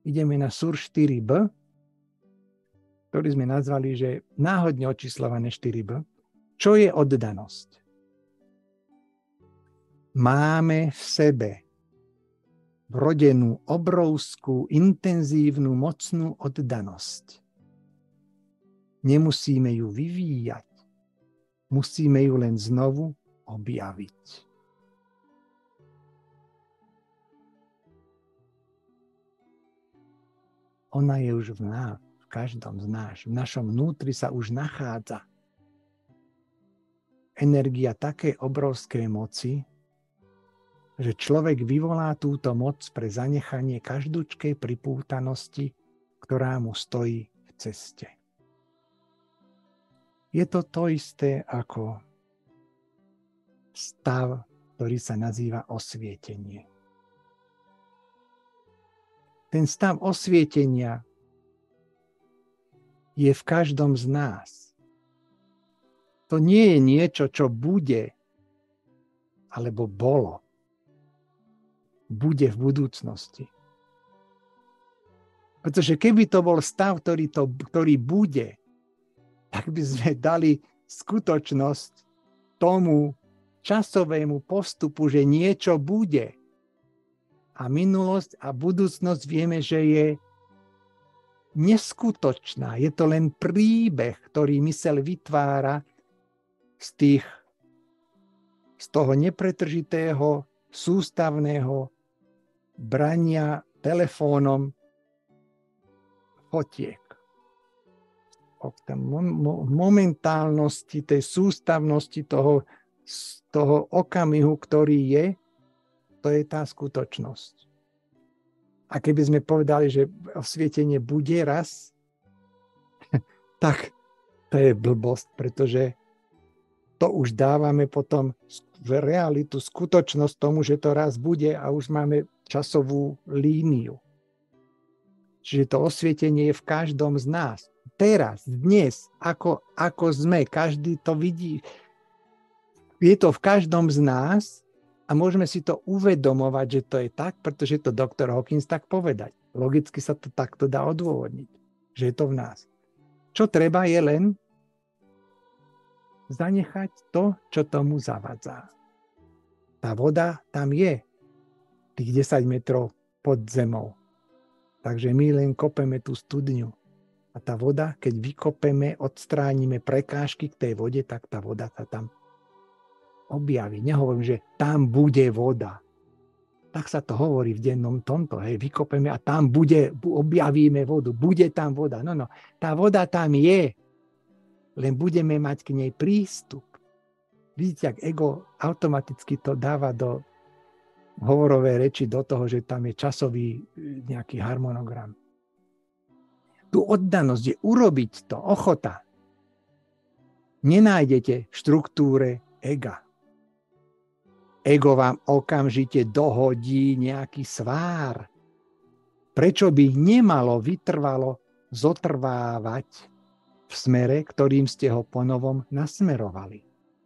ideme na SUR 4b, ktorý sme nazvali, že náhodne očíslované 4b. Čo je oddanosť? Máme v sebe vrodenú obrovskú, intenzívnu, mocnú oddanosť. Nemusíme ju vyvíjať. Musíme ju len znovu objaviť. Ona je už v nás, v každom z nás. V našom vnútri sa už nachádza energia takej obrovskej moci, že človek vyvolá túto moc pre zanechanie každúčkej pripútanosti, ktorá mu stojí v ceste. Je to to isté ako stav, ktorý sa nazýva osvietenie. Ten stav osvietenia je v každom z nás. To nie je niečo, čo bude, alebo bolo. Bude v budúcnosti. Pretože keby to bol stav, ktorý bude, tak by sme dali skutočnosť tomu časovému postupu, že niečo bude. A minulosť a budúcnosť vieme, že je neskutočná. Je to len príbeh, ktorý myseľ vytvára z toho nepretržitého, sústavného brania telefónom fotiek. O momentálnosti, tej sústavnosti toho okamihu, ktorý je, to je tá skutočnosť. A keby sme povedali, že osvietenie bude raz, tak to je blbosť, pretože to už dávame potom v realitu, skutočnosť tomu, že to raz bude a už máme časovú líniu. Čiže to osvietenie je v každom z nás. Teraz, dnes, ako sme, každý to vidí. Je to v každom z nás a môžeme si to uvedomovať, že to je tak, pretože to doktor Hawkins tak povedať. Logicky sa to takto dá odôvodniť, že je to v nás. Čo treba je len zanechať to, čo tomu zavadzá. Tá voda tam je, tých 10 metrov pod zemou. Takže my len kopeme tú studňu. A tá voda, keď vykopeme, odstránime prekážky k tej vode, tak tá voda sa tam objaví. Nehovorím, že tam bude voda. Tak sa to hovorí v dennom tomto. Hej, vykopeme a tam objavíme vodu. Bude tam voda. No, tá voda tam je. Len budeme mať k nej prístup. Vidíte, ak ego automaticky to dáva do hovorovej reči, do toho, že tam je časový nejaký harmonogram. Tu oddanosť je urobiť to, ochota. Nenájdete v štruktúre ega. Ego vám okamžite dohodí nejaký svár. Prečo by nemalo vytrvalo zotrvávať v smere, ktorým ste ho ponovom nasmerovali?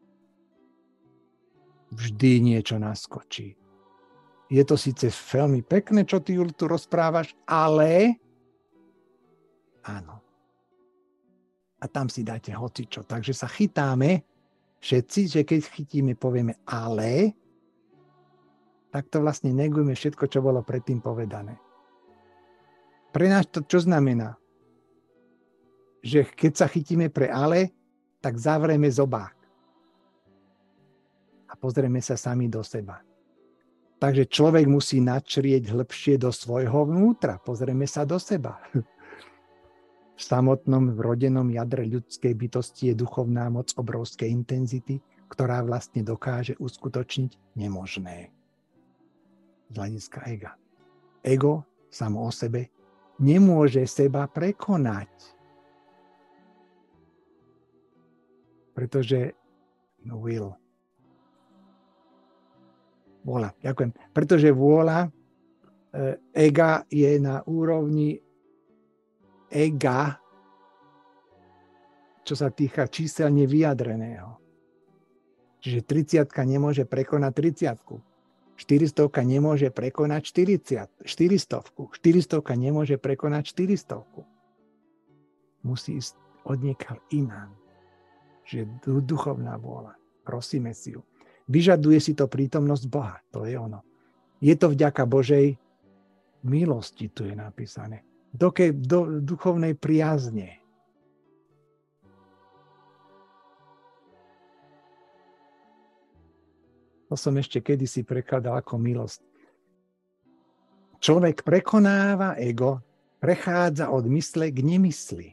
Vždy niečo naskočí. Je to síce veľmi pekné, čo ty, Jul, tu rozprávaš, ale áno. A tam si dáte hocičo. Takže sa chytáme všetci, že keď chytíme, povieme ale, tak to vlastne negujeme všetko, čo bolo predtým povedané. Pre nás to čo znamená? Že keď sa chytíme pre ale, tak zavrieme zobák. A pozrieme sa sami do seba. Takže človek musí načrieť hlbšie do svojho vnútra. Pozrieme sa do seba. V samotnom vrodenom jadre ľudskej bytosti je duchovná moc obrovskej intenzity, ktorá vlastne dokáže uskutočniť nemožné. Z hľadiska ega. Ego samo o sebe nemôže seba prekonať. Pretože will. Vôľa. Ďakujem. Pretože vôľa ega je na úrovni ega, čo sa týka číselne vyjadreného. Čiže 30 nemôže prekonať 30. 400 nemôže prekonať 400. 400 nemôže prekonať 400. Musí ísť odniekaľ inám. Že duchovná vôľa. Prosíme si ju. Vyžaduje si to prítomnosť Boha. To je ono. Je to vďaka Božej milosti, tu je napísané. Do duchovnej priazne. To som ešte kedysi prekladal ako milosť. Človek prekonáva ego, prechádza od mysle k nemysli.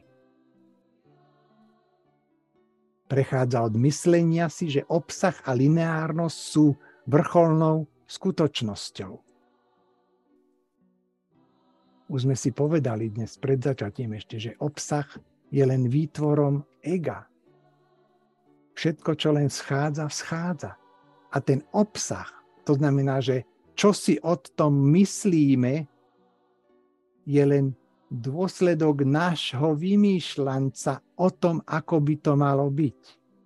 Prechádza od myslenia si, že obsah a lineárnosť sú vrcholnou skutočnosťou. Už sme si povedali dnes pred začatím ešte, že obsah je len výtvorom ega. Všetko, čo len schádza. A ten obsah, to znamená, že čo si o tom myslíme, je len dôsledok nášho vymýšľanca o tom, ako by to malo byť.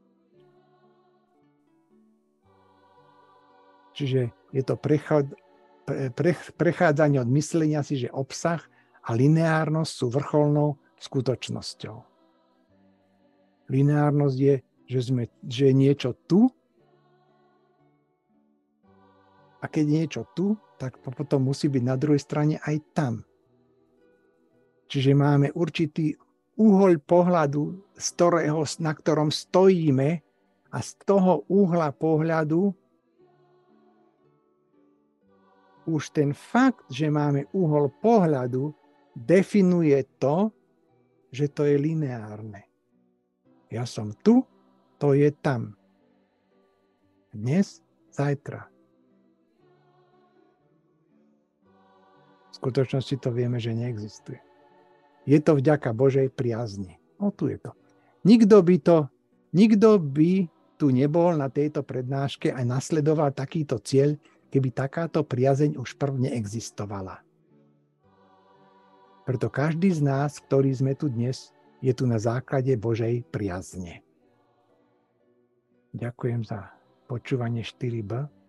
Čiže je to prechádzanie od myslenia si, že obsah a lineárnosť sú vrcholnou skutočnosťou. Lineárnosť je, že je niečo tu, a keď je niečo tu, tak potom musí byť na druhej strane aj tam. Čiže máme určitý uhol pohľadu, na ktorom stojíme, a z toho uhla pohľadu už ten fakt, že máme uhol pohľadu, definuje to, že to je lineárne. Ja som tu, to je tam. Dnes, zajtra. V skutočnosti to vieme, že neexistuje. Je to vďaka Božej priazni. Tu je to. Nikto by tu nebol na tejto prednáške a nasledoval takýto cieľ, keby takáto priazeň už prvne existovala. Preto každý z nás, ktorý sme tu dnes, je tu na základe Božej priazne. Ďakujem za počúvanie 4b.